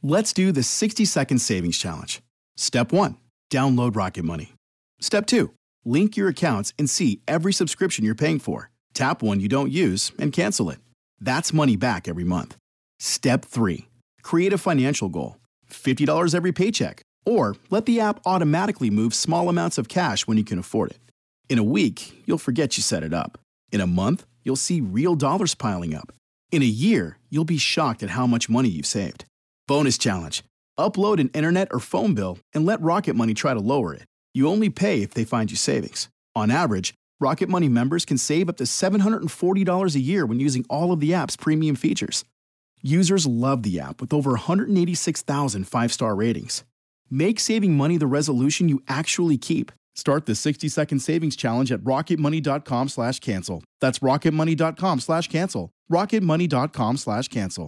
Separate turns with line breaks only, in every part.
Let's do the 60-second savings challenge. Step 1, download Rocket Money. Step 2, link your accounts and see every subscription you're paying for. Tap one you don't use and cancel it. That's money back every month. Step 3, create a financial goal. $50 every paycheck. Or let the app automatically move small amounts of cash when you can afford it. In a week, you'll forget you set it up. In a month, you'll see real dollars piling up. In a year, you'll be shocked at how much money you've saved. Bonus challenge. Upload an internet or phone bill and let Rocket Money try to lower it. You only pay if they find you savings. On average, Rocket Money members can save up to $740 a year when using all of the app's premium features. Users love the app with over 186,000 five-star ratings. Make saving money the resolution you actually keep. Start the 60-second savings challenge at rocketmoney.com/cancel. That's rocketmoney.com/cancel. rocketmoney.com/cancel.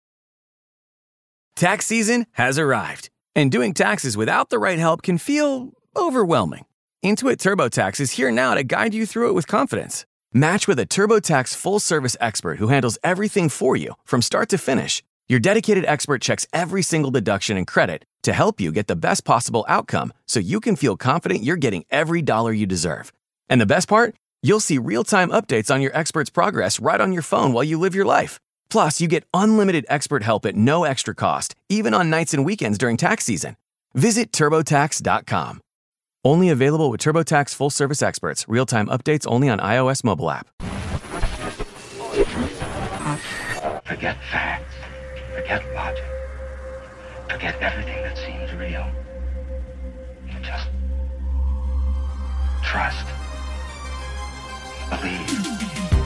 Tax season has arrived, and doing taxes without the right help can feel overwhelming. Intuit TurboTax is here now to guide you through it with confidence. Match with a TurboTax full-service expert who handles everything for you from start to finish. Your dedicated expert checks every single deduction and credit to help you get the best possible outcome so you can feel confident you're getting every dollar you deserve. And the best part? You'll see real-time updates on your expert's progress right on your phone while you live your life. Plus, you get unlimited expert help at no extra cost, even on nights and weekends during tax season. Visit TurboTax.com. Only available with TurboTax full-service experts. Real-time updates only on iOS mobile app.
Forget facts. Forget logic. Forget everything that seems real. You just trust. Believe.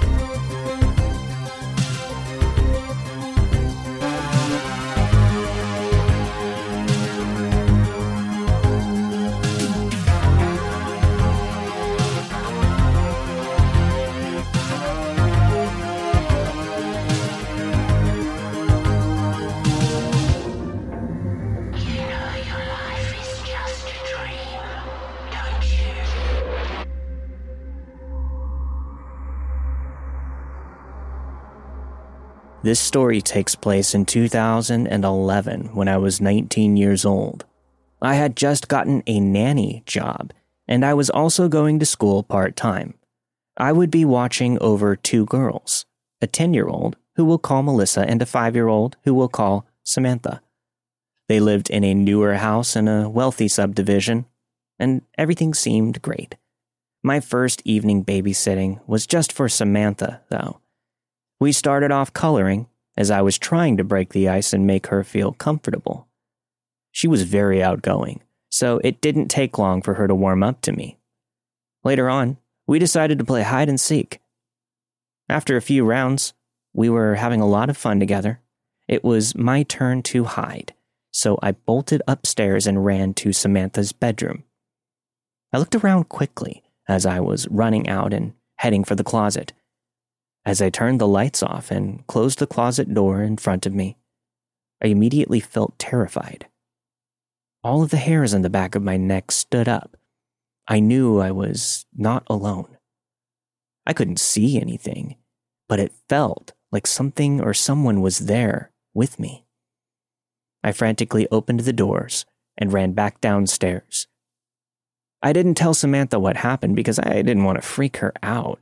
This story takes place in 2011 when I was 19 years old. I had just gotten a nanny job, and I was also going to school part-time. I would be watching over two girls, a 10-year-old who we'll call Melissa and a 5-year-old who we'll call Samantha. They lived in a newer house in a wealthy subdivision, and everything seemed great. My first evening babysitting was just for Samantha, though. We started off coloring, as I was trying to break the ice and make her feel comfortable. She was very outgoing, so it didn't take long for her to warm up to me. Later on, we decided to play hide and seek. After a few rounds, we were having a lot of fun together. It was my turn to hide, so I bolted upstairs and ran to Samantha's bedroom. I looked around quickly as I was running out and heading for the closet. As I turned the lights off and closed the closet door in front of me, I immediately felt terrified. All of the hairs on the back of my neck stood up. I knew I was not alone. I couldn't see anything, but it felt like something or someone was there with me. I frantically opened the doors and ran back downstairs. I didn't tell Samantha what happened because I didn't want to freak her out.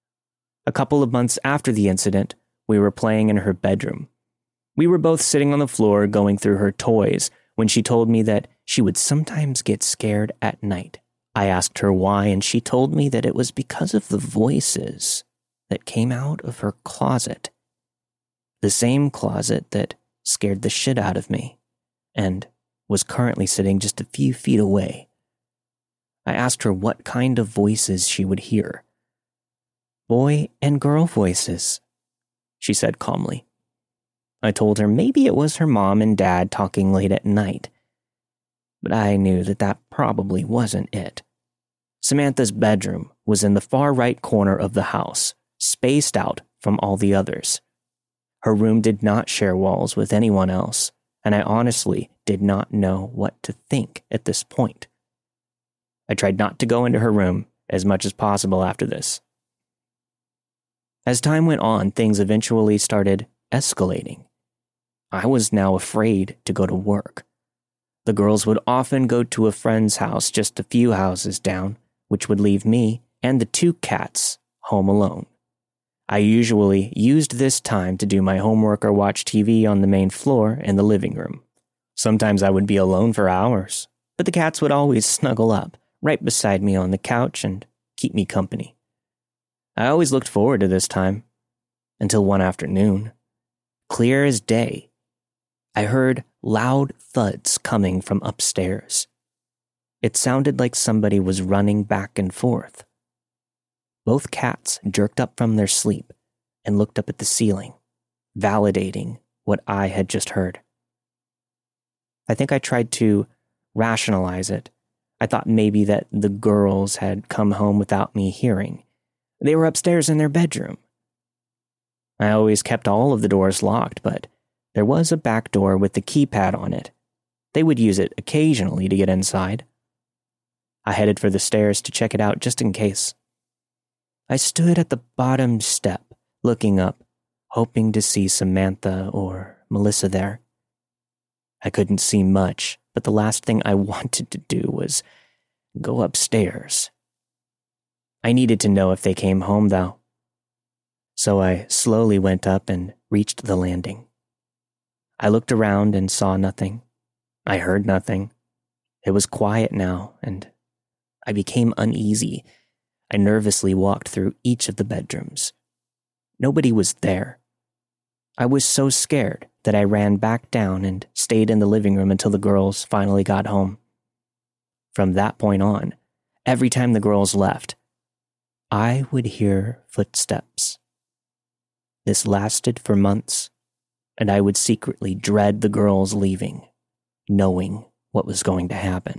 A couple of months after the incident, we were playing in her bedroom. We were both sitting on the floor going through her toys when she told me that she would sometimes get scared at night. I asked her why, and she told me that it was because of the voices that came out of her closet. The same closet that scared the shit out of me and was currently sitting just a few feet away. I asked her what kind of voices she would hear. Boy and girl voices, she said calmly. I told her maybe it was her mom and dad talking late at night, but I knew that probably wasn't it. Samantha's bedroom was in the far right corner of the house, spaced out from all the others. Her room did not share walls with anyone else, and I honestly did not know what to think at this point. I tried not to go into her room as much as possible after this. As time went on, things eventually started escalating. I was now afraid to go to work. The girls would often go to a friend's house just a few houses down, which would leave me and the 2 cats home alone. I usually used this time to do my homework or watch TV on the main floor in the living room. Sometimes I would be alone for hours, but the cats would always snuggle up right beside me on the couch and keep me company. I always looked forward to this time, until one afternoon, clear as day, I heard loud thuds coming from upstairs. It sounded like somebody was running back and forth. Both cats jerked up from their sleep and looked up at the ceiling, validating what I had just heard. I think I tried to rationalize it. I thought maybe that the girls had come home without me hearing. They were upstairs in their bedroom. I always kept all of the doors locked, but there was a back door with the keypad on it. They would use it occasionally to get inside. I headed for the stairs to check it out just in case. I stood at the bottom step, looking up, hoping to see Samantha or Melissa there. I couldn't see much, but the last thing I wanted to do was go upstairs. I needed to know if they came home, though. So I slowly went up and reached the landing. I looked around and saw nothing. I heard nothing. It was quiet now, and I became uneasy. I nervously walked through each of the bedrooms. Nobody was there. I was so scared that I ran back down and stayed in the living room until the girls finally got home. From that point on, every time the girls left, I would hear footsteps. This lasted for months, and I would secretly dread the girls leaving, knowing what was going to happen.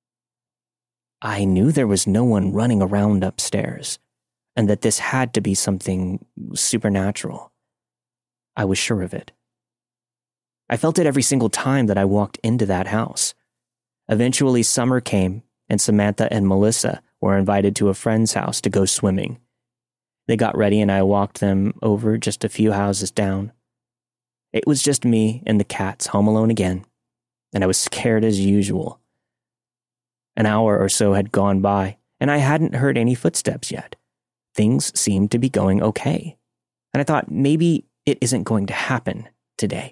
I knew there was no one running around upstairs, and that this had to be something supernatural. I was sure of it. I felt it every single time that I walked into that house. Eventually, summer came, and Samantha and Melissa were invited to a friend's house to go swimming. They got ready, and I walked them over just a few houses down. It was just me and the cats home alone again, and I was scared as usual. An hour or so had gone by, and I hadn't heard any footsteps yet. Things seemed to be going okay, and I thought maybe it isn't going to happen today.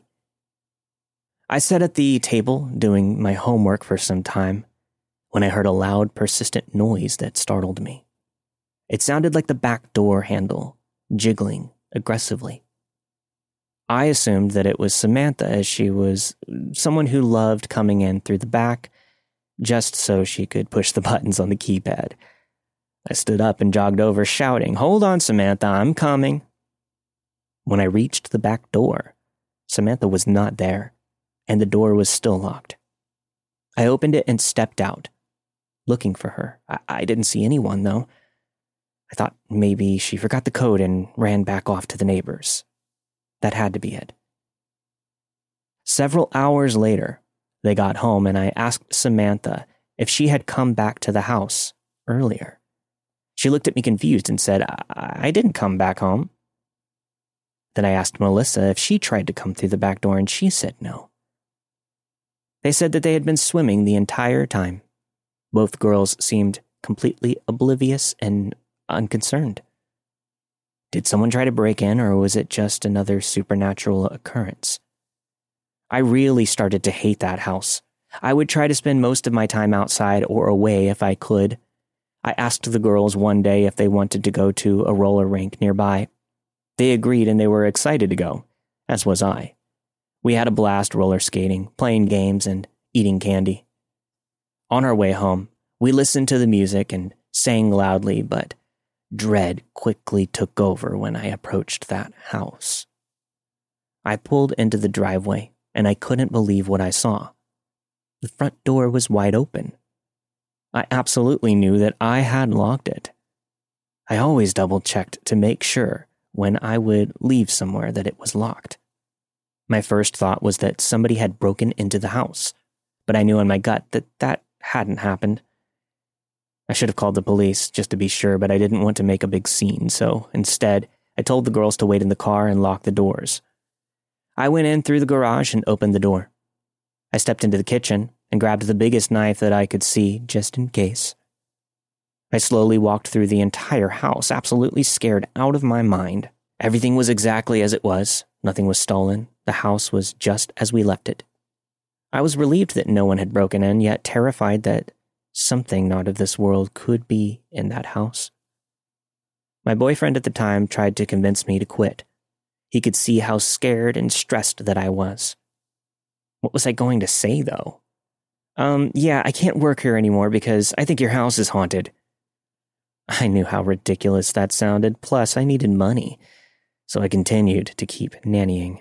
I sat at the table doing my homework for some time when I heard a loud, persistent noise that startled me. It sounded like the back door handle jiggling aggressively. I assumed that it was Samantha, as she was someone who loved coming in through the back just so she could push the buttons on the keypad. I stood up and jogged over, shouting, "Hold on, Samantha, I'm coming." When I reached the back door, Samantha was not there, and the door was still locked. I opened it and stepped out, looking for her. I didn't see anyone, though. I thought maybe she forgot the code and ran back off to the neighbors. That had to be it. Several hours later, they got home, and I asked Samantha if she had come back to the house earlier. She looked at me confused and said, I didn't come back home. Then I asked Melissa if she tried to come through the back door, and she said no. They said that they had been swimming the entire time. Both girls seemed completely oblivious and unconcerned. Did someone try to break in, or was it just another supernatural occurrence? I really started to hate that house. I would try to spend most of my time outside or away if I could. I asked the girls one day if they wanted to go to a roller rink nearby. They agreed, and they were excited to go, as was I. We had a blast roller skating, playing games, and eating candy. On our way home, we listened to the music and sang loudly, but dread quickly took over when I approached that house. I pulled into the driveway, and I couldn't believe what I saw. The front door was wide open. I absolutely knew that I had locked it. I always double-checked to make sure when I would leave somewhere that it was locked. My first thought was that somebody had broken into the house, but I knew in my gut that that hadn't happened. I should have called the police just to be sure, but I didn't want to make a big scene, so instead, I told the girls to wait in the car and lock the doors. I went in through the garage and opened the door. I stepped into the kitchen and grabbed the biggest knife that I could see, just in case. I slowly walked through the entire house, absolutely scared out of my mind. Everything was exactly as it was. Nothing was stolen. The house was just as we left it. I was relieved that no one had broken in, yet terrified that something not of this world could be in that house. My boyfriend at the time tried to convince me to quit. He could see how scared and stressed that I was. What was I going to say, though? Yeah, I can't work here anymore because I think your house is haunted. I knew how ridiculous that sounded, plus I needed money, so I continued to keep nannying.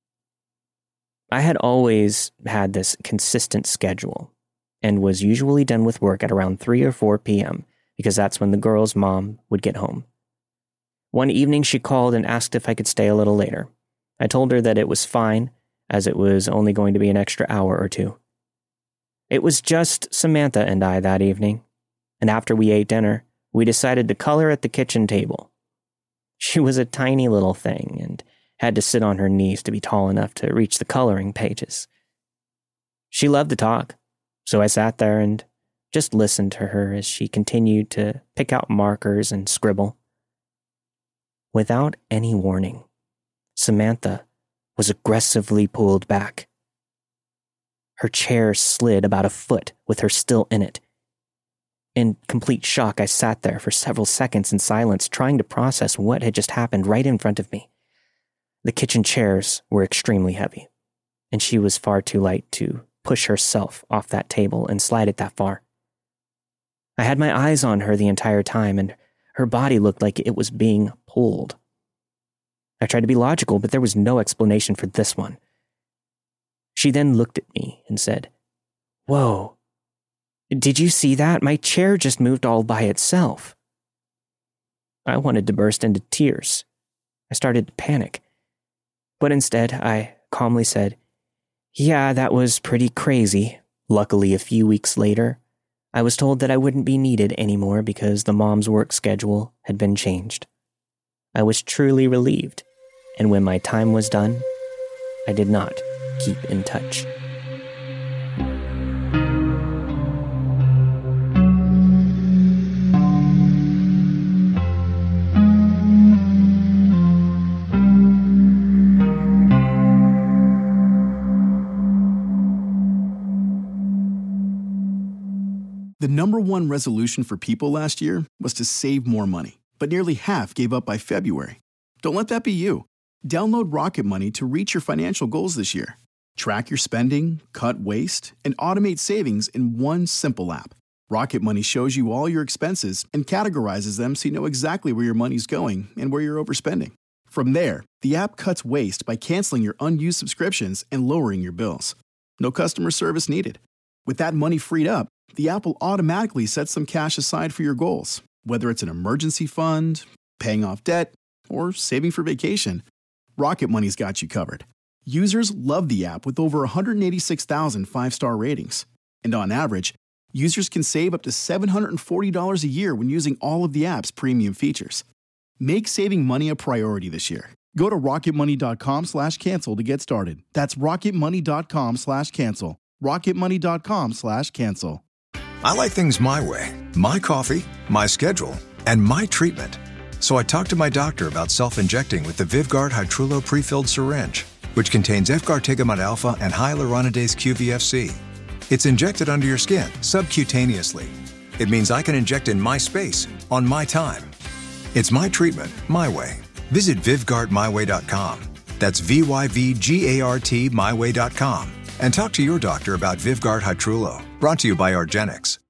I had always had this consistent schedule and was usually done with work at around 3 or 4 p.m. because that's when the girl's mom would get home. One evening she called and asked if I could stay a little later. I told her that it was fine, as it was only going to be an extra hour or 2. It was just Samantha and I that evening, and after we ate dinner, we decided to color at the kitchen table. She was a tiny little thing and had to sit on her knees to be tall enough to reach the coloring pages. She loved to talk, so I sat there and just listened to her as she continued to pick out markers and scribble. Without any warning, Samantha was aggressively pulled back. Her chair slid about a foot with her still in it. In complete shock, I sat there for several seconds in silence, trying to process what had just happened right in front of me. The kitchen chairs were extremely heavy, and she was far too light to push herself off that table and slide it that far. I had my eyes on her the entire time, and her body looked like it was being pulled. I tried to be logical, but there was no explanation for this one. She then looked at me and said, "Whoa, did you see that? My chair just moved all by itself." I wanted to burst into tears. I started to panic. But instead, I calmly said, "Yeah, that was pretty crazy." Luckily, a few weeks later, I was told that I wouldn't be needed anymore because the mom's work schedule had been changed. I was truly relieved, and when my time was done, I did not keep in touch.
The number one resolution for people last year was to save more money, but nearly half gave up by February. Don't let that be you. Download Rocket Money to reach your financial goals this year. Track your spending, cut waste, and automate savings in one simple app. Rocket Money shows you all your expenses and categorizes them so you know exactly where your money's going and where you're overspending. From there, the app cuts waste by canceling your unused subscriptions and lowering your bills. No customer service needed. With that money freed up, the app will automatically set some cash aside for your goals, whether it's an emergency fund, paying off debt, or saving for vacation. Rocket Money's got you covered. Users love the app with over 186,000 five-star ratings. And on average, users can save up to $740 a year when using all of the app's premium features. Make saving money a priority this year. Go to rocketmoney.com/cancel to get started. That's rocketmoney.com/cancel. rocketmoney.com/cancel.
I like things my way. My coffee, my schedule, and my treatment. So I talked to my doctor about self-injecting with the Vyvgart Hytrulo prefilled syringe, which contains Efgartigimod alpha and hyaluronidase QVFC. It's injected under your skin, subcutaneously. It means I can inject in my space, on my time. It's my treatment, my way. Visit VyvgartMyWay.com. That's VYVGART MyWay.com. And talk to your doctor about Vyvgart Hytrulo. Brought to you by argenx.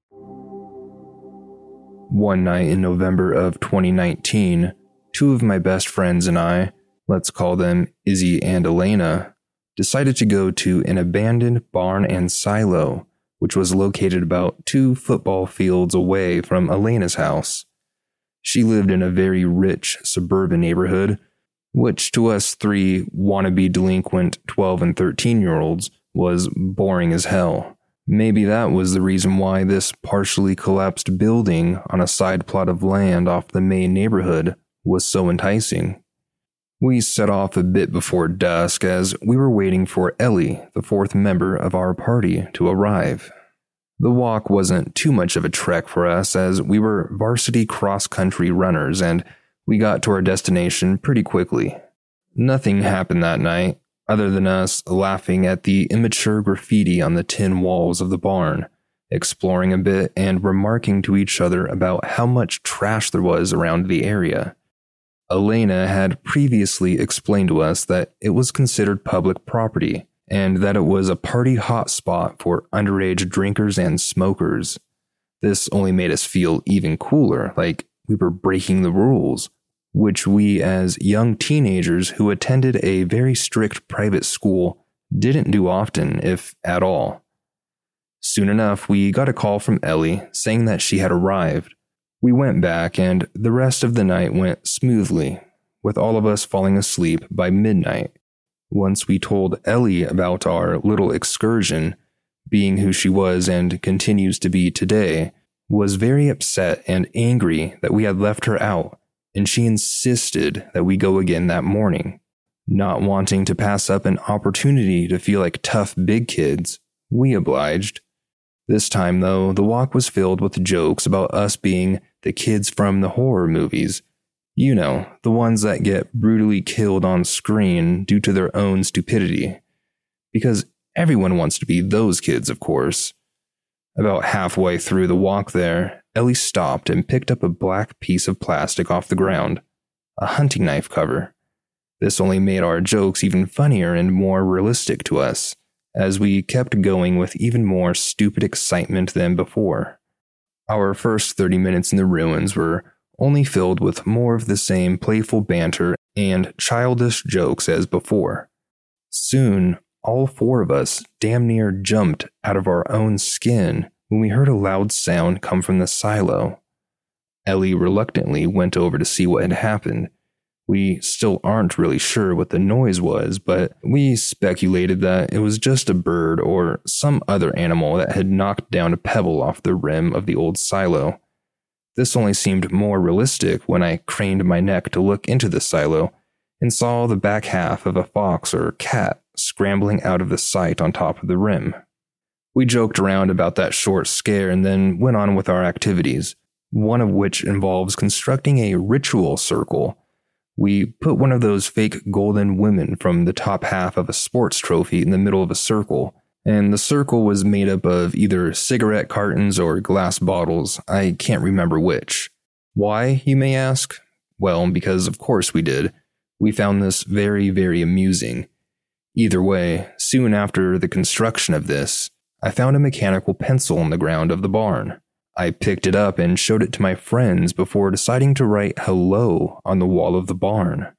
One night in November of 2019, 2 of my best friends and I, let's call them Izzy and Elena, decided to go to an abandoned barn and silo, which was located about 2 football fields away from Elena's house. She lived in a very rich suburban neighborhood, which to us 3 wannabe delinquent 12 and 13-year-olds was boring as hell. Maybe that was the reason why this partially collapsed building on a side plot of land off the main neighborhood was so enticing. We set off a bit before dusk as we were waiting for Ellie, the fourth member of our party, to arrive. The walk wasn't too much of a trek for us as we were varsity cross-country runners and we got to our destination pretty quickly. Nothing happened that night, other than us laughing at the immature graffiti on the tin walls of the barn, exploring a bit and remarking to each other about how much trash there was around the area. Elena had previously explained to us that it was considered public property and that it was a party hotspot for underage drinkers and smokers. This only made us feel even cooler, like we were breaking the rules, which we as young teenagers who attended a very strict private school didn't do often, if at all. Soon enough, we got a call from Ellie saying that she had arrived. We went back and the rest of the night went smoothly, with all of us falling asleep by midnight. Once we told Ellie about our little excursion, being who she was and continues to be today, was very upset and angry that we had left her out, and she insisted that we go again that morning. Not wanting to pass up an opportunity to feel like tough big kids, we obliged. This time, though, the walk was filled with jokes about us being the kids from the horror movies. You know, the ones that get brutally killed on screen due to their own stupidity. Because everyone wants to be those kids, of course. About halfway through the walk there, Ellie stopped and picked up a black piece of plastic off the ground. A hunting knife cover. This only made our jokes even funnier and more realistic to us, as we kept going with even more stupid excitement than before. Our first 30 minutes in the ruins were only filled with more of the same playful banter and childish jokes as before. Soon, all four of us damn near jumped out of our own skin when we heard a loud sound come from the silo. Ellie reluctantly went over to see what had happened. We still aren't really sure what the noise was, but we speculated that it was just a bird or some other animal that had knocked down a pebble off the rim of the old silo. This only seemed more realistic when I craned my neck to look into the silo and saw the back half of a fox or cat scrambling out of the sight on top of the rim. We joked around about that short scare and then went on with our activities, one of which involves constructing a ritual circle. We put one of those fake golden women from the top half of a sports trophy in the middle of a circle, and the circle was made up of either cigarette cartons or glass bottles. I can't remember which. Why, you may ask? Well, because of course we did. We found this very, very amusing. Either way, soon after the construction of this, I found a mechanical pencil on the ground of the barn. I picked it up and showed it to my friends before deciding to write hello on the wall of the barn.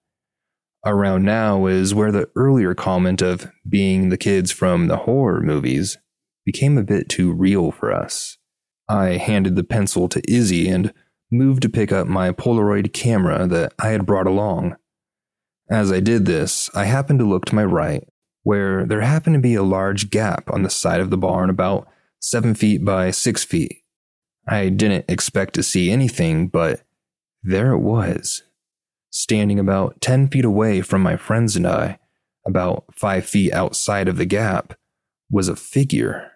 Around now is where the earlier comment of being the kids from the horror movies became a bit too real for us. I handed the pencil to Izzy and moved to pick up my Polaroid camera that I had brought along. As I did this, I happened to look to my right, where there happened to be a large gap on the side of the barn about 7 feet by 6 feet. I didn't expect to see anything, but there it was. Standing about 10 feet away from my friends and I, about 5 feet outside of the gap, was a figure.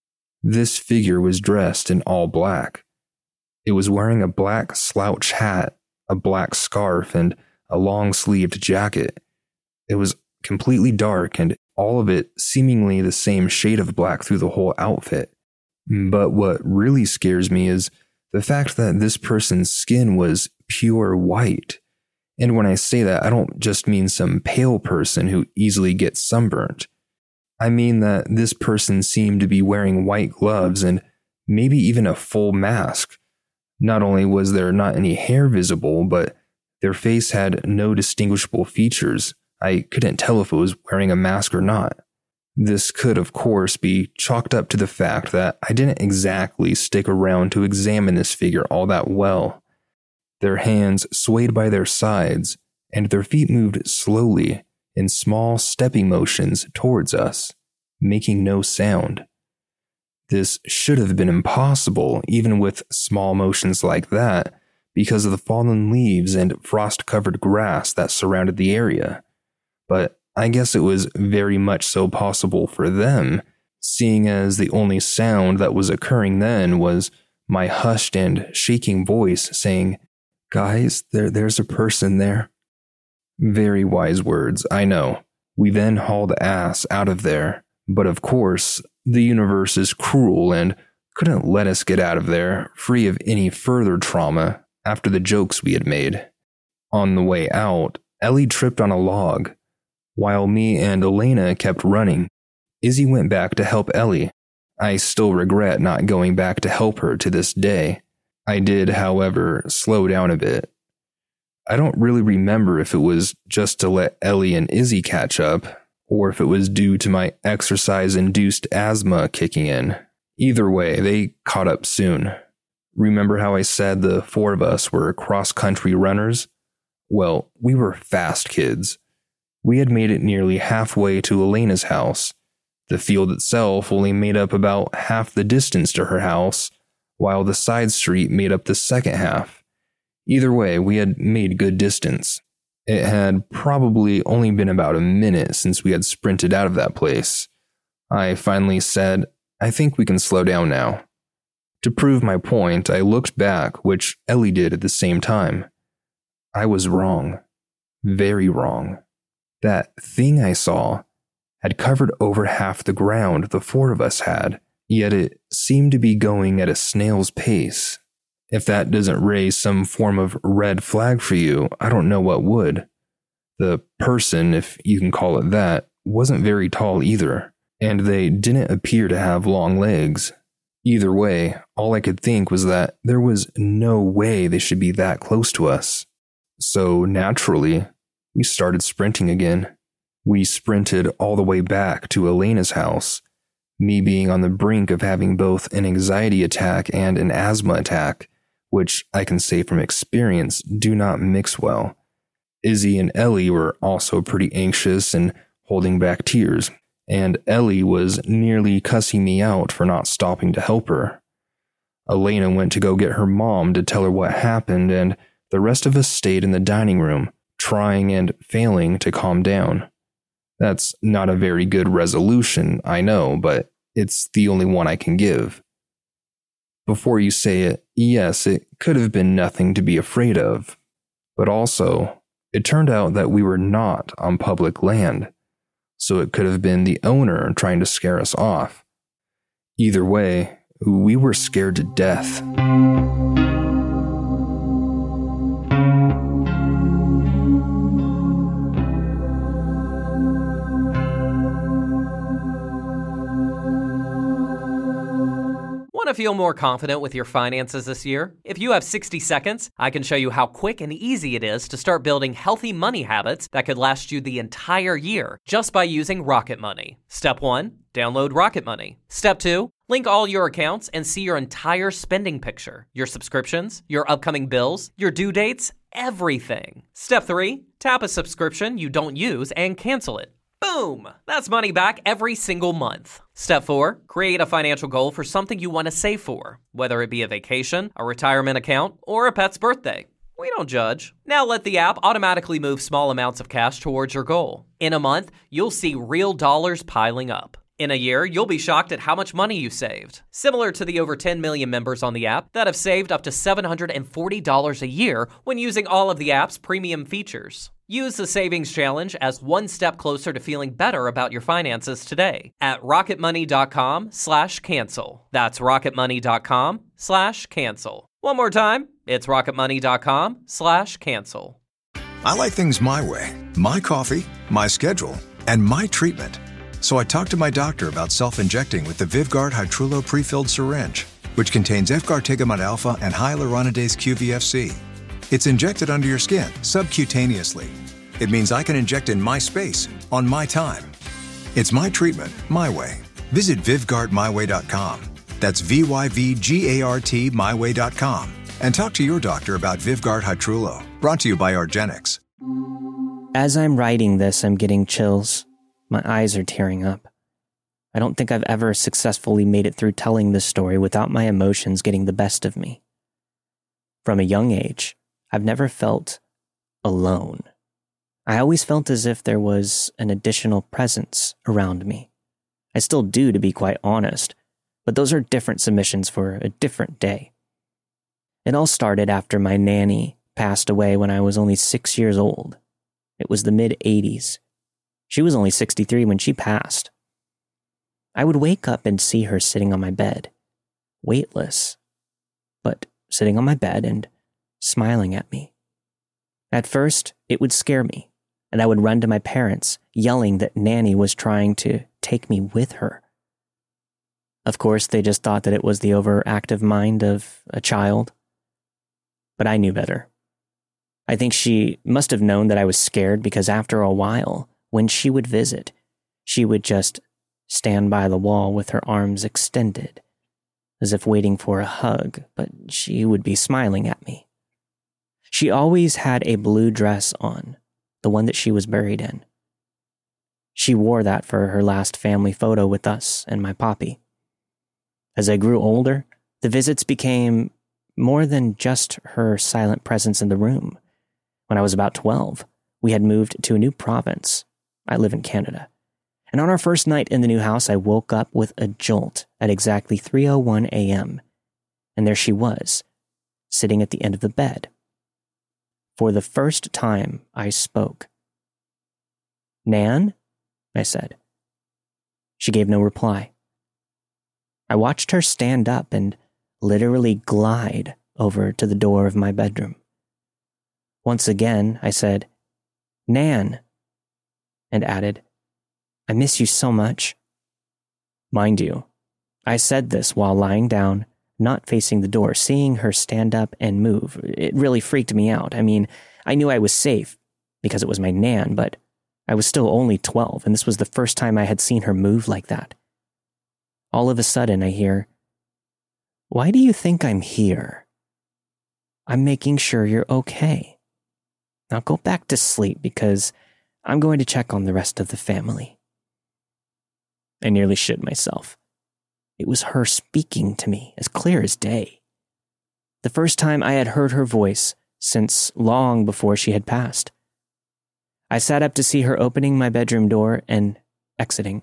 This figure was dressed in all black. It was wearing a black slouch hat, a black scarf, and a long-sleeved jacket. It was completely dark and all of it seemingly the same shade of black through the whole outfit. But what really scares me is the fact that this person's skin was pure white. And when I say that, I don't just mean some pale person who easily gets sunburnt. I mean that this person seemed to be wearing white gloves and maybe even a full mask. Not only was there not any hair visible, but their face had no distinguishable features. I couldn't tell if it was wearing a mask or not. This could, of course, be chalked up to the fact that I didn't exactly stick around to examine this figure all that well. Their hands swayed by their sides, and their feet moved slowly in small stepping motions towards us, making no sound. This should have been impossible, even with small motions like that, because of the fallen leaves and frost-covered grass that surrounded the area. But I guess it was very much so possible for them, seeing as the only sound that was occurring then was my hushed and shaking voice saying, "Guys, there's a person there." Very wise words, I know. We then hauled ass out of there, but of course, the universe is cruel and couldn't let us get out of there free of any further trauma after the jokes we had made. On the way out, Ellie tripped on a log. While me and Elena kept running, Izzy went back to help Ellie. I still regret not going back to help her to this day. I did, however, slow down a bit. I don't really remember if it was just to let Ellie and Izzy catch up, or if it was due to my exercise-induced asthma kicking in. Either way, they caught up soon. Remember how I said the four of us were cross-country runners? Well, we were fast kids. We had made it nearly halfway to Elena's house. The field itself only made up about half the distance to her house, while the side street made up the second half. Either way, we had made good distance. It had probably only been about a minute since we had sprinted out of that place. I finally said, "I think we can slow down now." To prove my point, I looked back, which Ellie did at the same time. I was wrong. Very wrong. That thing I saw had covered over half the ground the four of us had, yet it seemed to be going at a snail's pace. If that doesn't raise some form of red flag for you, I don't know what would. The person, if you can call it that, wasn't very tall either, and they didn't appear to have long legs. Either way, all I could think was that there was no way they should be that close to us. So naturally, we started sprinting again. We sprinted all the way back to Elena's house, me being on the brink of having both an anxiety attack and an asthma attack, which I can say from experience do not mix well. Izzy and Ellie were also pretty anxious and holding back tears, and Ellie was nearly cussing me out for not stopping to help her. Elena went to go get her mom to tell her what happened, and the rest of us stayed in the dining room, trying and failing to calm down. That's not a very good resolution, I know, but it's the only one I can give. Before you say it, yes, it could have been nothing to be afraid of. But also, it turned out that we were not on public land, so it could have been the owner trying to scare us off. Either way, we were scared to death.
Want to feel more confident with your finances this year? If you have 60 seconds, I can show you how quick and easy it is to start building healthy money habits that could last you the entire year just by using Rocket Money. Step 1, download Rocket Money. Step 2, link all your accounts and see your entire spending picture, your subscriptions, your upcoming bills, your due dates, everything. Step 3, tap a subscription you don't use and cancel it. Boom! That's money back every single month. Step 4, create a financial goal for something you want to save for, whether it be a vacation, a retirement account, or a pet's birthday. We don't judge. Now let the app automatically move small amounts of cash towards your goal. In a month, you'll see real dollars piling up. In a year, you'll be shocked at how much money you saved. Similar to the over 10 million members on the app that have saved up to $740 a year when using all of the app's premium features. Use the Savings Challenge as one step closer to feeling better about your finances today at rocketmoney.com/cancel. That's rocketmoney.com/cancel. One more time, it's rocketmoney.com/cancel.
I like things my way. My coffee, my schedule, and my treatment. So I talked to my doctor about self-injecting with the VivGuard Hytrulo prefilled syringe, which contains efgartigimod alpha and hyaluronidase QVFC. It's injected under your skin, subcutaneously. It means I can inject in my space, on my time. It's my treatment, my way. Visit VivGuardMyWay.com. That's VYVGART MyWay.com. And talk to your doctor about VivGuard Hytrulo, brought to you by argenx.
As I'm writing this, I'm getting chills. My eyes are tearing up. I don't think I've ever successfully made it through telling this story without my emotions getting the best of me. From a young age, I've never felt alone. I always felt as if there was an additional presence around me. I still do, to be quite honest, but those are different submissions for a different day. It all started after my nanny passed away when I was only 6 years old. It was the mid-'80s. She was only 63 when she passed. I would wake up and see her sitting on my bed, weightless, but sitting on my bed and smiling at me. At first, it would scare me, and I would run to my parents, yelling that Nanny was trying to take me with her. Of course, they just thought that it was the overactive mind of a child. But I knew better. I think she must have known that I was scared because after a while, when she would visit, she would just stand by the wall with her arms extended, as if waiting for a hug, but she would be smiling at me. She always had a blue dress on, the one that she was buried in. She wore that for her last family photo with us and my poppy. As I grew older, the visits became more than just her silent presence in the room. When I was about 12, we had moved to a new province. I live in Canada. And on our first night in the new house, I woke up with a jolt at exactly 3:01 a.m. And there she was, sitting at the end of the bed. For the first time, I spoke. "Nan?" I said. She gave no reply. I watched her stand up and literally glide over to the door of my bedroom. Once again, I said, "Nan," and added, "I miss you so much." Mind you, I said this while lying down, not facing the door. Seeing her stand up and move, it really freaked me out. I mean, I knew I was safe because it was my Nan, but I was still only 12, and this was the first time I had seen her move like that. All of a sudden, I hear, "Why do you think I'm here?" "I'm making sure you're okay. Now go back to sleep because I'm going to check on the rest of the family." I nearly shit myself. It was her speaking to me, as clear as day. The first time I had heard her voice since long before she had passed. I sat up to see her opening my bedroom door and exiting.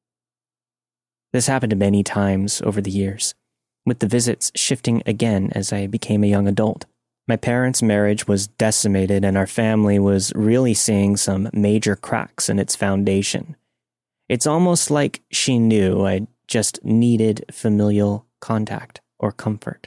This happened many times over the years, with the visits shifting again as I became a young adult. My parents' marriage was decimated and our family was really seeing some major cracks in its foundation. It's almost like she knew I just needed familial contact or comfort.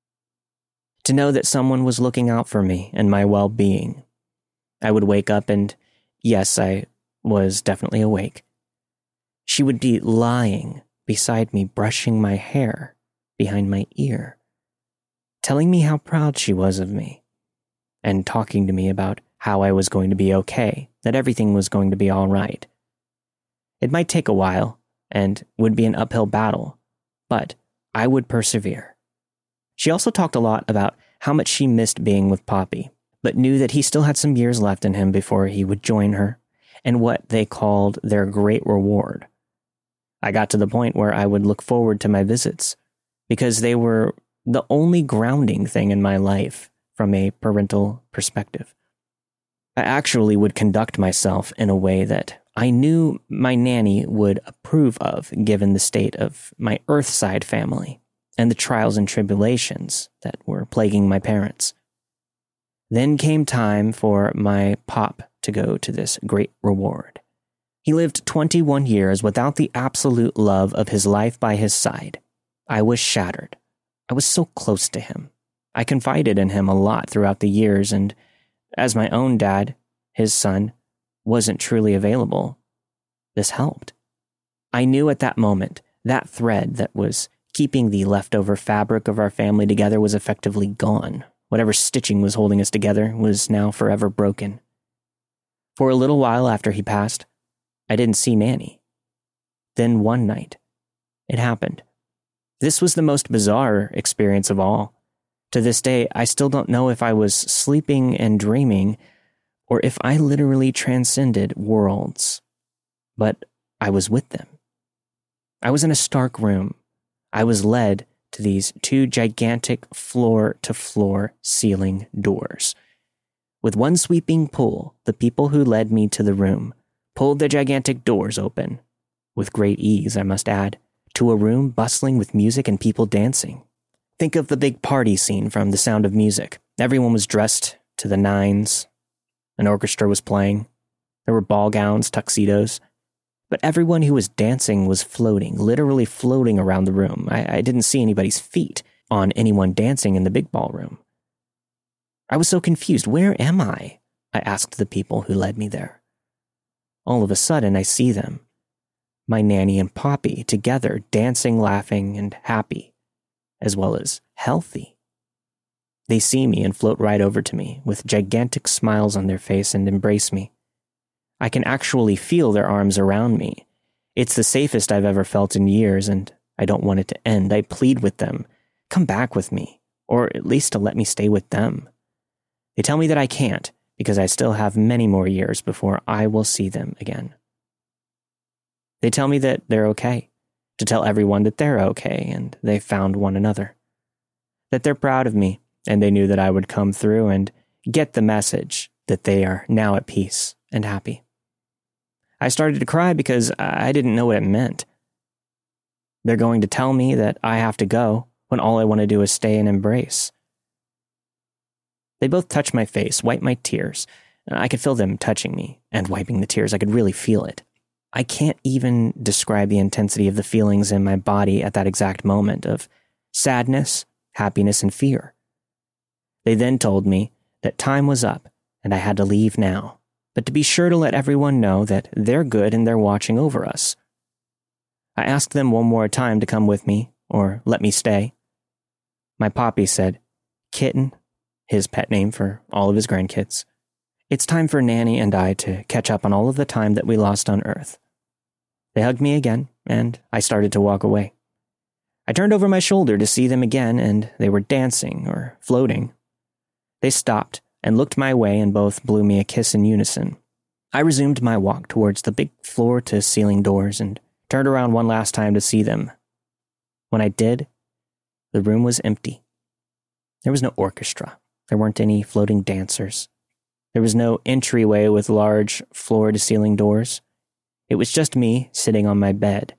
To know that someone was looking out for me and my well-being. I would wake up and, yes, I was definitely awake. She would be lying beside me, brushing my hair behind my ear, telling me how proud she was of me, and talking to me about how I was going to be okay, that everything was going to be all right. It might take a while, and would be an uphill battle, but I would persevere. She also talked a lot about how much she missed being with Poppy, but knew that he still had some years left in him before he would join her, and what they called their great reward. I got to the point where I would look forward to my visits, because they were the only grounding thing in my life from a parental perspective. I actually would conduct myself in a way that I knew my nanny would approve of, given the state of my Earthside family and the trials and tribulations that were plaguing my parents. Then came time for my pop to go to this great reward. He lived 21 years without the absolute love of his life by his side. I was shattered. I was so close to him. I confided in him a lot throughout the years, and as my own dad, his son, wasn't truly available, this helped. I knew at that moment that thread that was keeping the leftover fabric of our family together was effectively gone. Whatever stitching was holding us together was now forever broken. For a little while after he passed, I didn't see Nanny. Then one night, it happened. This was the most bizarre experience of all. To this day, I still don't know if I was sleeping and dreaming, or if I literally transcended worlds. But I was with them. I was in a stark room. I was led to these two gigantic floor-to-floor ceiling doors. With one sweeping pull, the people who led me to the room pulled the gigantic doors open, with great ease, I must add, to a room bustling with music and people dancing. Think of the big party scene from The Sound of Music. Everyone was dressed to the nines. An orchestra was playing. There were ball gowns, tuxedos. But everyone who was dancing was floating, literally floating around the room. I didn't see anybody's feet on anyone dancing in the big ballroom. I was so confused. Where am I? I asked the people who led me there. All of a sudden, I see them. My nanny and Poppy together, dancing, laughing, and happy, as well as healthy. They see me and float right over to me with gigantic smiles on their face and embrace me. I can actually feel their arms around me. It's the safest I've ever felt in years, and I don't want it to end. I plead with them, come back with me, or at least to let me stay with them. They tell me that I can't, because I still have many more years before I will see them again. They tell me that they're okay, to tell everyone that they're okay, and they found one another. That they're proud of me, and they knew that I would come through and get the message that they are now at peace and happy. I started to cry because I didn't know what it meant. They're going to tell me that I have to go when all I want to do is stay and embrace. They both touched my face, wiped my tears. I could feel them touching me and wiping the tears. I could really feel it. I can't even describe the intensity of the feelings in my body at that exact moment of sadness, happiness, and fear. They then told me that time was up and I had to leave now, but to be sure to let everyone know that they're good and they're watching over us. I asked them one more time to come with me or let me stay. My Poppy said, Kitten, his pet name for all of his grandkids, it's time for Nanny and I to catch up on all of the time that we lost on Earth. They hugged me again, and I started to walk away. I turned over my shoulder to see them again, and they were dancing or floating. They stopped and looked my way and both blew me a kiss in unison. I resumed my walk towards the big floor-to-ceiling doors and turned around one last time to see them. When I did, the room was empty. There was no orchestra. There weren't any floating dancers. There was no entryway with large floor-to-ceiling doors. It was just me sitting on my bed.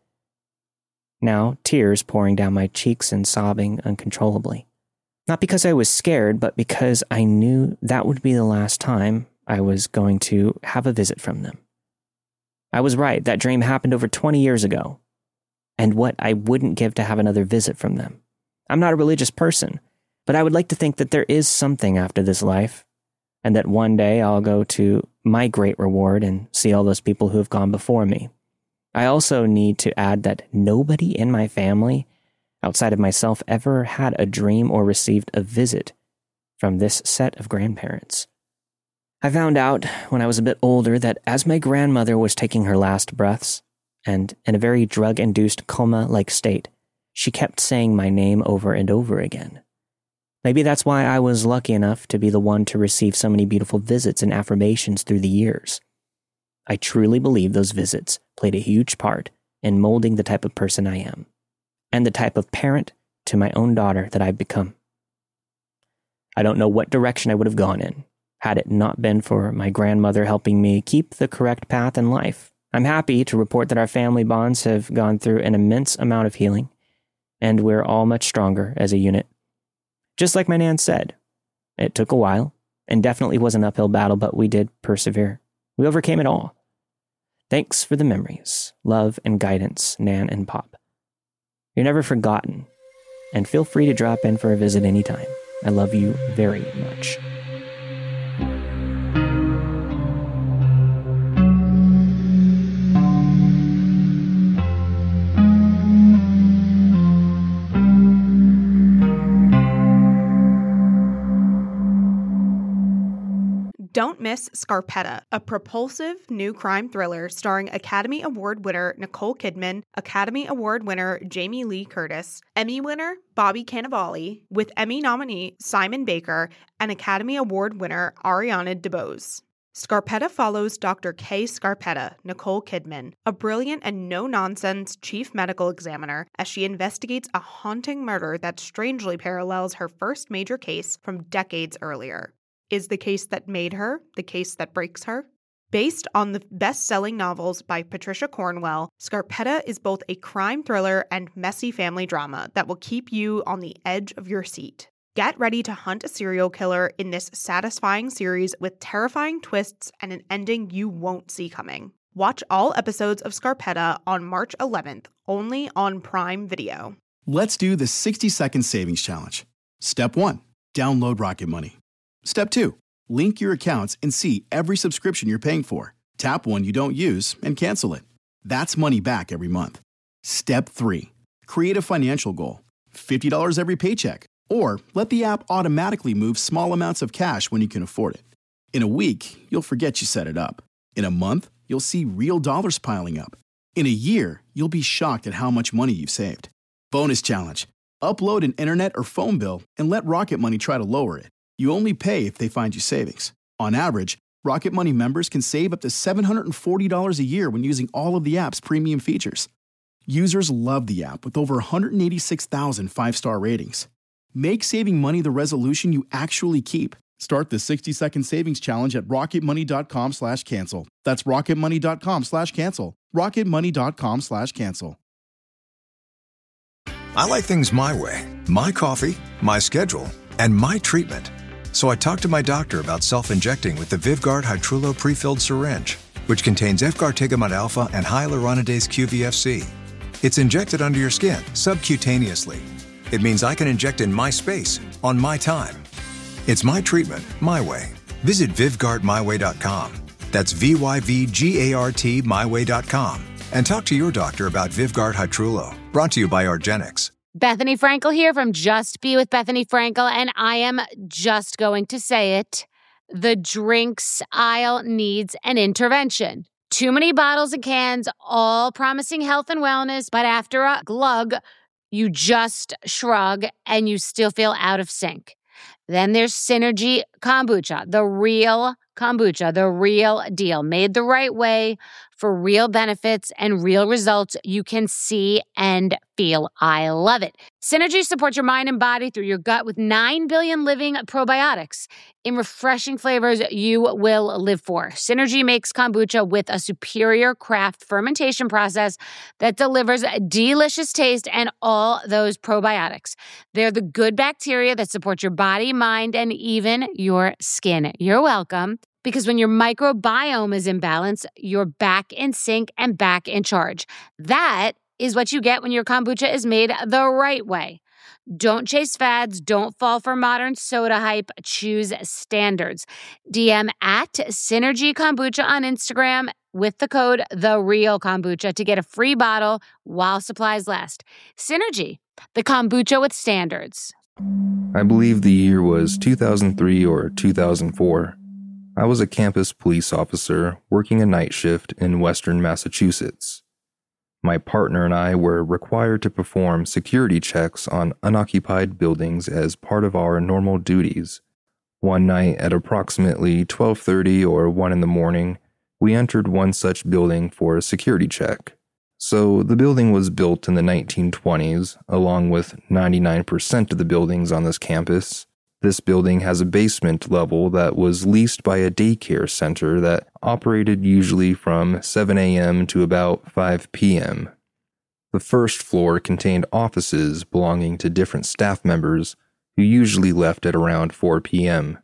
Now, tears pouring down my cheeks and sobbing uncontrollably. Not because I was scared, but because I knew that would be the last time I was going to have a visit from them. I was right, that dream happened over 20 years ago. And what I wouldn't give to have another visit from them. I'm not a religious person, but I would like to think that there is something after this life, and that one day I'll go to my great reward and see all those people who have gone before me. I also need to add that nobody in my family, outside of myself, ever had a dream or received a visit from this set of grandparents. I found out when I was a bit older that as my grandmother was taking her last breaths, and in a very drug-induced coma-like state, she kept saying my name over and over again. Maybe that's why I was lucky enough to be the one to receive so many beautiful visits and affirmations through the years. I truly believe those visits played a huge part in molding the type of person I am, and the type of parent to my own daughter that I've become. I don't know what direction I would have gone in, had it not been for my grandmother helping me keep the correct path in life. I'm happy to report that our family bonds have gone through an immense amount of healing, and we're all much stronger as a unit. Just like my Nan said, it took a while, and definitely was an uphill battle, but we did persevere. We overcame it all. Thanks for the memories, love, and guidance, Nan and Pop. You're never forgotten, and feel free to drop in for a visit anytime. I love you very much.
Don't miss Scarpetta, a propulsive new crime thriller starring Academy Award winner Nicole Kidman, Academy Award winner Jamie Lee Curtis, Emmy winner Bobby Cannavale, with Emmy nominee Simon Baker and Academy Award winner Ariana DeBose. Scarpetta follows Dr. Kay Scarpetta, Nicole Kidman, a brilliant and no-nonsense chief medical examiner, as she investigates a haunting murder that strangely parallels her first major case from decades earlier. Is the case that made her the case that breaks her? Based on the best-selling novels by Patricia Cornwell, Scarpetta is both a crime thriller and messy family drama that will keep you on the edge of your seat. Get ready to hunt a serial killer in this satisfying series with terrifying twists and an ending you won't see coming. Watch all episodes of Scarpetta on March 11th, only on Prime Video.
Let's do the 60-second savings challenge. Step 1. Download Rocket Money. Step 2. Link your accounts and see every subscription you're paying for. Tap one you don't use and cancel it. That's money back every month. Step 3. Create a financial goal. $50 every paycheck. Or let the app automatically move small amounts of cash when you can afford it. In a week, you'll forget you set it up. In a month, you'll see real dollars piling up. In a year, you'll be shocked at how much money you've saved. Bonus challenge. Upload an internet or phone bill and let Rocket Money try to lower it. You only pay if they find you savings. On average, Rocket Money members can save up to $740 a year when using all of the app's premium features. Users love the app with over 186,000 five-star ratings. Make saving money the resolution you actually keep. Start the 60-second savings challenge at rocketmoney.com/cancel. That's rocketmoney.com/cancel. rocketmoney.com/cancel.
I like things my way. My coffee, my schedule, and my treatment. So I talked to my doctor about self-injecting with the VivGuard Hytrulo prefilled syringe, which contains Efgartigimod alpha and hyaluronidase QVFC. It's injected under your skin, subcutaneously. It means I can inject in my space, on my time. It's my treatment, my way. Visit VivGuardMyWay.com. That's VYVGART myway.com. And talk to your doctor about VivGuard Hytrulo. Brought to you by argenx.
Bethany Frankel here from Just Be with Bethany Frankel, and I am just going to say it. The drinks aisle needs an intervention. Too many bottles and cans, all promising health and wellness, but after a glug, you just shrug and you still feel out of sync. Then there's Synergy Kombucha, the real kombucha, the real deal, made the right way for real benefits and real results you can see and feel. I love it. Synergy supports your mind and body through your gut with 9 billion living probiotics in refreshing flavors you will live for. Synergy makes kombucha with a superior craft fermentation process that delivers a delicious taste and all those probiotics. They're the good bacteria that support your body, mind, and even your skin. You're welcome. Because when your microbiome is in balance, you're back in sync and back in charge. That is what you get when your kombucha is made the right way. Don't chase fads. Don't fall for modern soda hype. Choose standards. DM at Synergy Kombucha on Instagram with the code TheRealKombucha to get a free bottle while supplies last. Synergy, the kombucha with standards.
I believe the year was 2003 or 2004. I was a campus police officer working a night shift in Western Massachusetts. My partner and I were required to perform security checks on unoccupied buildings as part of our normal duties. One night at approximately 12:30 or 1 in the morning, we entered one such building for a security check. So the building was built in the 1920s, along with 99% of the buildings on this campus. This building has a basement level that was leased by a daycare center that operated usually from 7 a.m. to about 5 p.m. The first floor contained offices belonging to different staff members who usually left at around 4 p.m.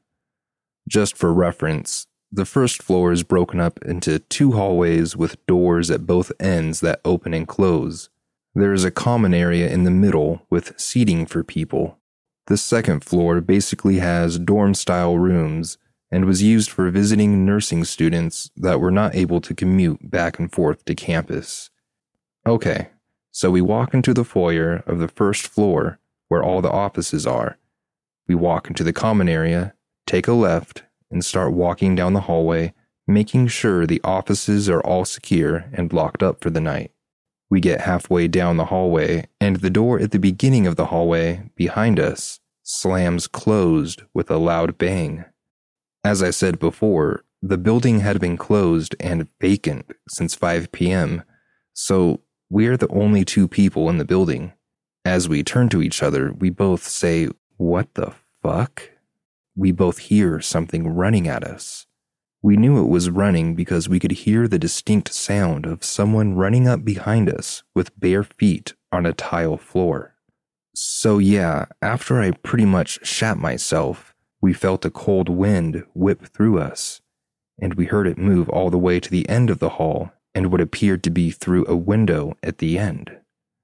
Just for reference, the first floor is broken up into 2 hallways with doors at both ends that open and close. There is a common area in the middle with seating for people. The second floor basically has dorm-style rooms and was used for visiting nursing students that were not able to commute back and forth to campus. Okay, so we walk into the foyer of the first floor where all the offices are. We walk into the common area, take a left, and start walking down the hallway, making sure the offices are all secure and locked up for the night. We get halfway down the hallway, and the door at the beginning of the hallway, behind us, slams closed with a loud bang. As I said before, the building had been closed and vacant since 5 p.m., so we're the only 2 people in the building. As we turn to each other, we both say, "What the fuck?" We both hear something running at us. We knew it was running because we could hear the distinct sound of someone running up behind us with bare feet on a tile floor. So yeah, after I pretty much shat myself, we felt a cold wind whip through us, and we heard it move all the way to the end of the hall and what appeared to be through a window at the end.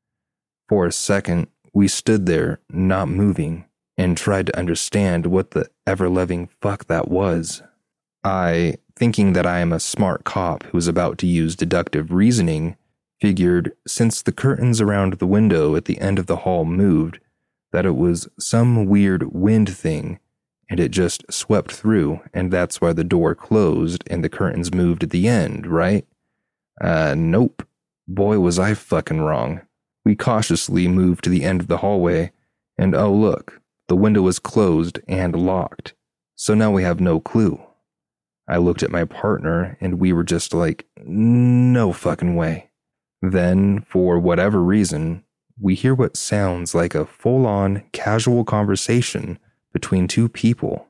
For a second, we stood there, not moving, and tried to understand what the ever-loving fuck that was. I, thinking that I am a smart cop who is about to use deductive reasoning, figured since the curtains around the window at the end of the hall moved, that it was some weird wind thing, and it just swept through, and that's why the door closed and the curtains moved at the end, right? Nope. Boy, was I fucking wrong. We cautiously moved to the end of the hallway, and oh look, the window was closed and locked, so now we have no clue. I looked at my partner, and we were just like, no fucking way. Then, for whatever reason, we hear what sounds like a full-on casual conversation between 2 people,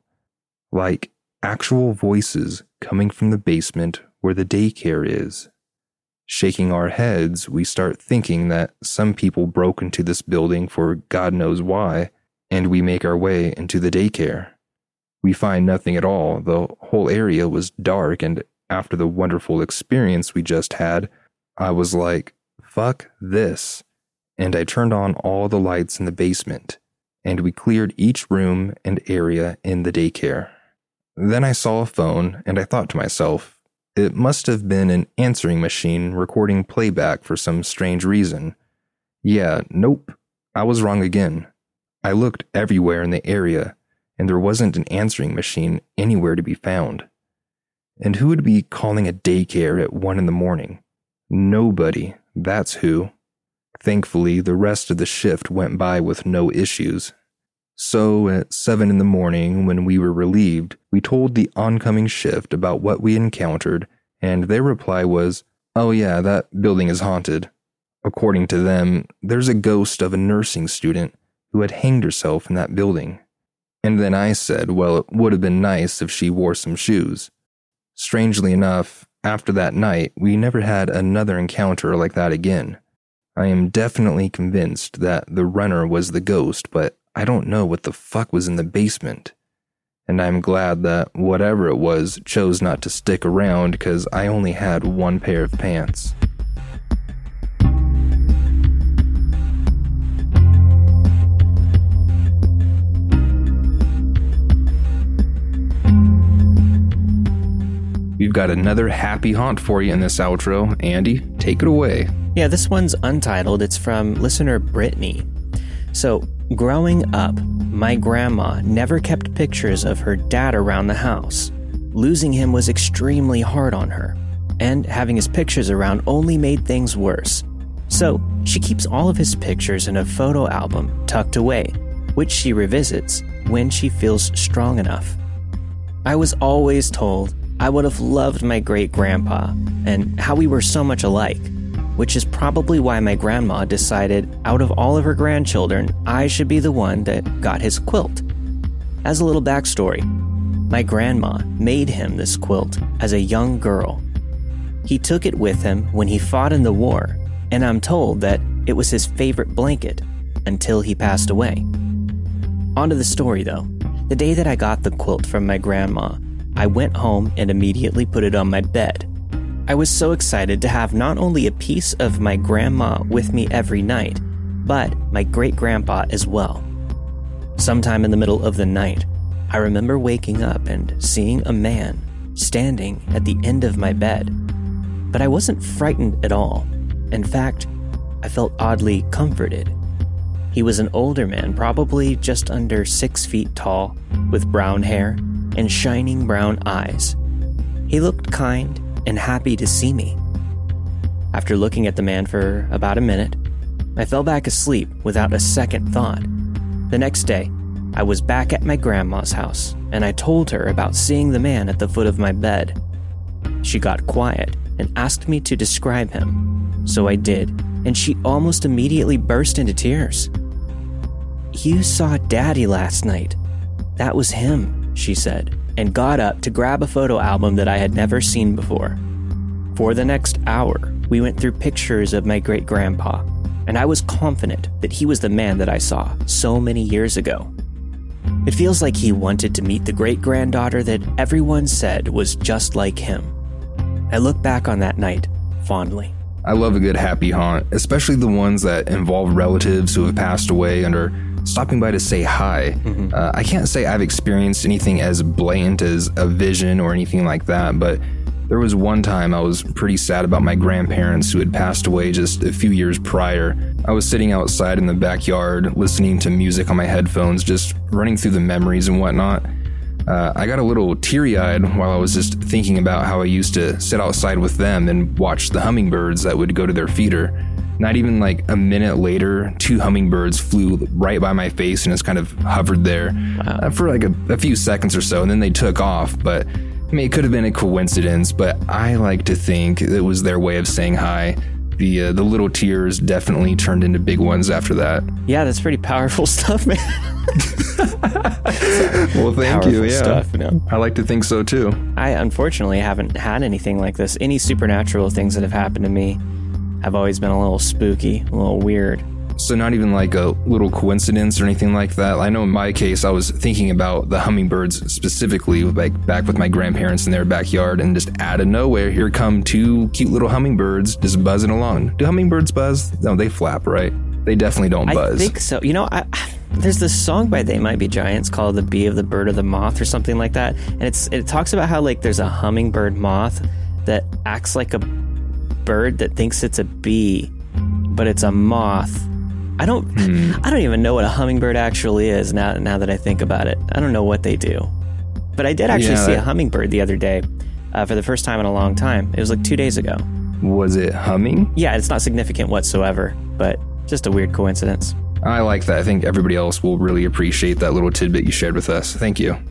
like actual voices coming from the basement where the daycare is. Shaking our heads, we start thinking that some people broke into this building for God knows why, and we make our way into the daycare. We find nothing at all. The whole area was dark, and after the wonderful experience we just had, I was like, fuck this. And I turned on all the lights in the basement, and we cleared each room and area in the daycare. Then I saw a phone, and I thought to myself, it must have been an answering machine recording playback for some strange reason. Yeah, nope, I was wrong again. I looked everywhere in the area, and there wasn't an answering machine anywhere to be found. And who would be calling a daycare at 1 a.m? Nobody, that's who. Thankfully, the rest of the shift went by with no issues. So, at 7 a.m, when we were relieved, we told the oncoming shift about what we encountered, and their reply was, "Oh yeah, that building is haunted." According to them, there's a ghost of a nursing student who had hanged herself in that building. And then I said, well, it would have been nice if she wore some shoes. Strangely enough, after that night, we never had another encounter like that again. I am definitely convinced that the runner was the ghost, but I don't know what the fuck was in the basement. And I'm glad that whatever it was chose not to stick around because I only had 1 pair of pants. We've got another happy haunt for you in this outro. Andy, take it away.
Yeah, this one's untitled. It's from listener Brittany. So, growing up, my grandma never kept pictures of her dad around the house. Losing him was extremely hard on her, and having his pictures around only made things worse. So, she keeps all of his pictures in a photo album tucked away, which she revisits when she feels strong enough. I was always told I would have loved my great-grandpa and how we were so much alike, which is probably why my grandma decided out of all of her grandchildren, I should be the one that got his quilt. As a little backstory, my grandma made him this quilt as a young girl. He took it with him when he fought in the war, and I'm told that it was his favorite blanket until he passed away. On to the story though. The day that I got the quilt from my grandma, I went home and immediately put it on my bed. I was so excited to have not only a piece of my grandma with me every night, but my great-grandpa as well. Sometime in the middle of the night, I remember waking up and seeing a man standing at the end of my bed. But I wasn't frightened at all. In fact, I felt oddly comforted. He was an older man, probably just under 6 feet tall, with brown hair and shining brown eyes. He looked kind and happy to see me. After looking at the man for about a minute, I fell back asleep without a second thought. The next day, I was back at my grandma's house, and I told her about seeing the man at the foot of my bed. She got quiet and asked me to describe him, so I did, and she almost immediately burst into tears. "You saw Daddy last night. That was him," she said, and got up to grab a photo album that I had never seen before. For the next hour, we went through pictures of my great-grandpa, and I was confident that he was the man that I saw so many years ago. It feels like he wanted to meet the great-granddaughter that everyone said was just like him. I look back on that night fondly.
I love a good happy haunt, especially the ones that involve relatives who have passed away and are stopping by to say hi. I can't say I've experienced anything as blatant as a vision or anything like that, but there was one time I was pretty sad about my grandparents who had passed away just a few years prior. I was sitting outside in the backyard listening to music on my headphones, just running through the memories and whatnot. I got a little teary-eyed while I was just thinking about how I used to sit outside with them and watch the hummingbirds that would go to their feeder. Not even like a minute later, 2 hummingbirds flew right by my face and just kind of hovered there for like a few seconds or so, and then they took off. But I mean, it could have been a coincidence, but I like to think it was their way of saying hi. The little tears definitely turned into big ones after that.
Yeah, that's pretty powerful stuff, man.
Well, thank you. Yeah,
stuff,
I like to think so too.
I unfortunately haven't had anything like this. Any supernatural things that have happened to me have always been a little spooky, a little weird.
So not even like a little coincidence or anything like that. I know in my case, I was thinking about the hummingbirds specifically, like back with my grandparents in their backyard, and just out of nowhere, here come 2 cute little hummingbirds just buzzing along. Do hummingbirds buzz? No, they flap, right? They definitely don't buzz.
I think so. You know, there's this song by They Might Be Giants called "The Bee of the Bird of the Moth" or something like that, and it talks about how like there's a hummingbird moth that acts like a bird that thinks it's a bee, but it's a moth. I don't even know what a hummingbird actually is now that I think about it. I don't know what they do. But I did actually see a hummingbird the other day for the first time in a long time. It was like 2 days ago.
Was it humming?
Yeah, it's not significant whatsoever, but just a weird coincidence.
I like that. I think everybody else will really appreciate that little tidbit you shared with us. Thank you.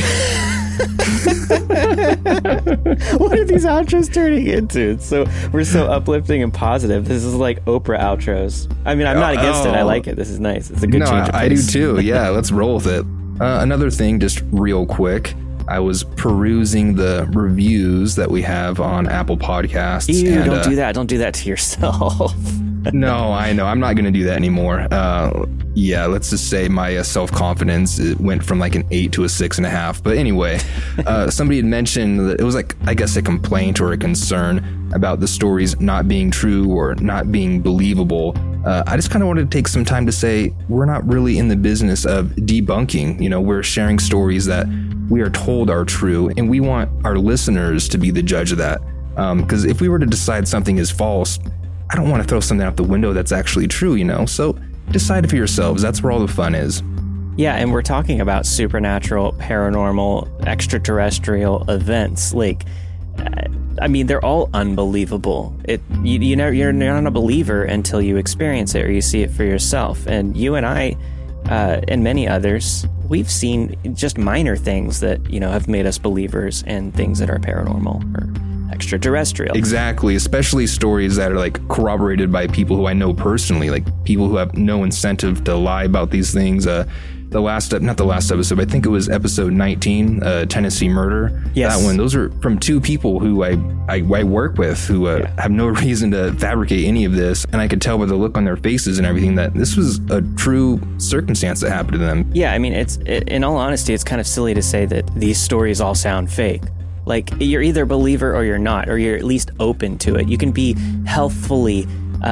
What are these outros turning into? We're so uplifting and positive. This is like Oprah outros. I mean, I'm not against it. I like it. This is nice. It's a good change of pace.
I do too. Yeah, let's roll with it. Another thing, just real quick. I was perusing the reviews that we have on Apple Podcasts.
Ew, don't do that. Don't do that to yourself.
No, I know. I'm not going to do that anymore. Yeah, let's just say my self-confidence went from like an 8 to a 6.5. But anyway, somebody had mentioned that it was like, I guess, a complaint or a concern about the stories not being true or not being believable. I just kind of wanted to take some time to say we're not really in the business of debunking. You know, we're sharing stories that we are told are true, and we want our listeners to be the judge of that. Because if we were to decide something is false, I don't want to throw something out the window that's actually true, you know? So decide for yourselves. That's where all the fun is.
Yeah, and we're talking about supernatural, paranormal, extraterrestrial events. Like, I mean, they're all unbelievable. You're not a believer until you experience it or you see it for yourself. And you and I, and many others, we've seen just minor things that, you know, have made us believers in things that are paranormal or extraterrestrial.
Exactly, especially stories that are like corroborated by people who I know personally, like people who have no incentive to lie about these things. Not the last episode, but I think it was episode 19, Tennessee Murder.
Yes.
That one, those are from 2 people who I work with who have no reason to fabricate any of this. And I could tell by the look on their faces and everything that this was a true circumstance that happened to them.
Yeah, I mean, in all honesty, it's kind of silly to say that these stories all sound fake. Like, you're either a believer or you're not, or you're at least open to it. You can be healthfully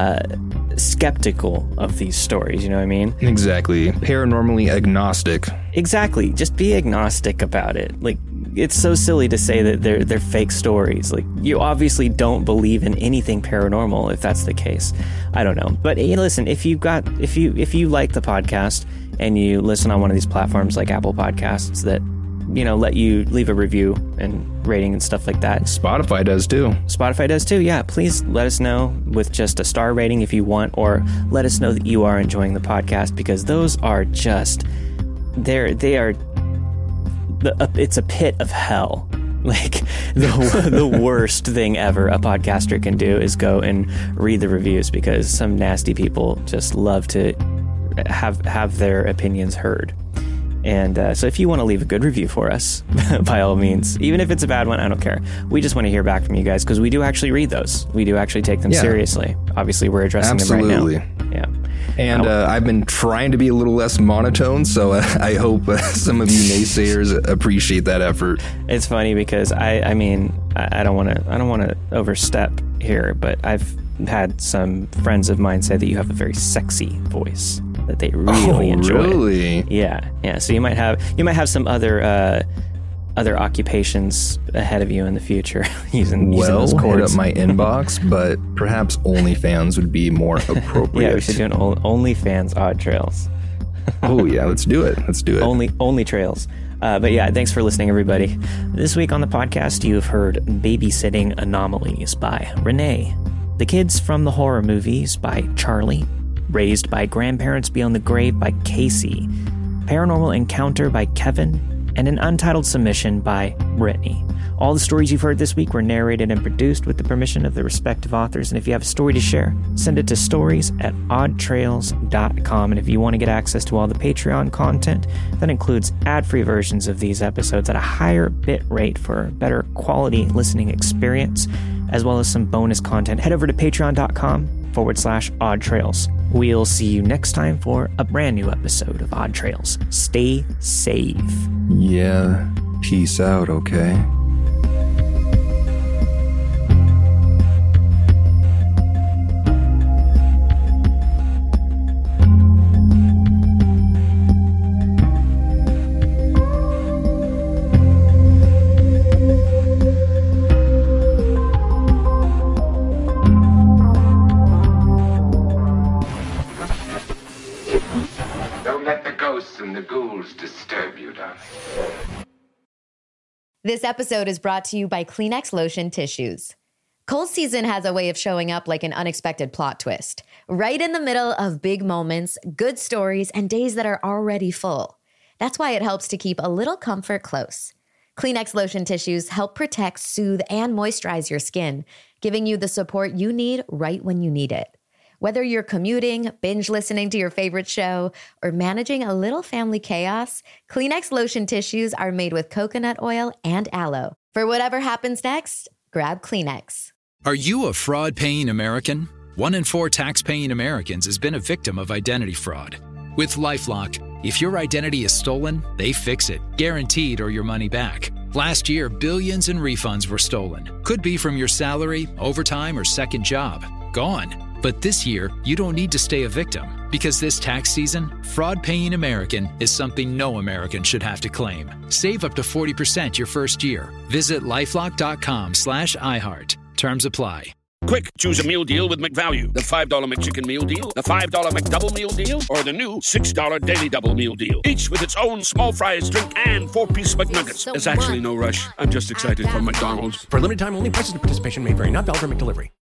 skeptical of these stories, you know what I mean?
Exactly. Paranormally agnostic.
Exactly. Just be agnostic about it. Like, it's so silly to say that they're fake stories. Like, you obviously don't believe in anything paranormal if that's the case. I don't know. But hey, listen, if you like the podcast and you listen on one of these platforms like Apple Podcasts that, you know, let you leave a review and rating and stuff like that.
Spotify does too. Yeah, please let us know with just a star rating if you want, or let us know that you are enjoying the podcast, because those are just
it's a pit of hell. Like the worst thing ever a podcaster can do is go and read the reviews, because some nasty people just love to have their opinions heard. And so if you want to leave a good review for us, by all means, even if it's a bad one, I don't care. We just want to hear back from you guys, because we do actually read those. We do actually take them seriously. Obviously, we're addressing them right now. Yeah.
And I've been trying to be a little less monotone, so I hope some of you naysayers appreciate that effort.
It's funny because I don't want to overstep here, but I've had some friends of mine say that you have a very sexy voice that they really enjoy.
Really?
Yeah. So you might have some other occupations ahead of you in the future using those chords.
Hit up my inbox, but perhaps OnlyFans would be more appropriate.
Yeah, we should do an OnlyFans Odd Trails.
Oh yeah, let's do it.
Only Trails. But yeah, thanks for listening, everybody. This week on the podcast, you've heard Babysitting Anomalies by Renee, The Kids from the Horror Movies by Charlie, Raised by Grandparents Beyond the Grave by Casey, Paranormal Encounter by Kevin, and an untitled submission by Brittany. All the stories you've heard this week were narrated and produced with the permission of the respective authors, and if you have a story to share, send it to stories@oddtrails.com. And if you want to get access to all the Patreon content, that includes ad-free versions of these episodes at a higher bit rate for a better quality listening experience, as well as some bonus content, head over to patreon.com/oddtrails. We'll see you next time for a brand new episode of Odd Trails. Stay safe.
Yeah, peace out, okay?
This episode is brought to you by Kleenex Lotion Tissues. Cold season has a way of showing up like an unexpected plot twist, right in the middle of big moments, good stories, and days that are already full. That's why it helps to keep a little comfort close. Kleenex Lotion Tissues help protect, soothe, and moisturize your skin, giving you the support you need right when you need it. Whether you're commuting, binge listening to your favorite show, or managing a little family chaos, Kleenex Lotion Tissues are made with coconut oil and aloe. For whatever happens next, grab Kleenex.
Are you a fraud-paying American? 1 in 4 tax-paying Americans has been a victim of identity fraud. With LifeLock, if your identity is stolen, they fix it, guaranteed, or your money back. Last year, billions in refunds were stolen. Could be from your salary, overtime, or second job. Gone. But this year, you don't need to stay a victim, because this tax season, fraud-paying American is something no American should have to claim. Save up to 40% your first year. Visit LifeLock.com/iHeart. Terms apply.
Quick, choose a meal deal with McValue. The $5 McChicken meal deal, the $5 McDouble meal deal, or the new $6 Daily Double meal deal. Each with its own small fries, drink, and 4-piece McNuggets. There's actually no rush. I'm just excited for McDonald's.
For limited time only, prices and participation may vary. Not valid for McDelivery.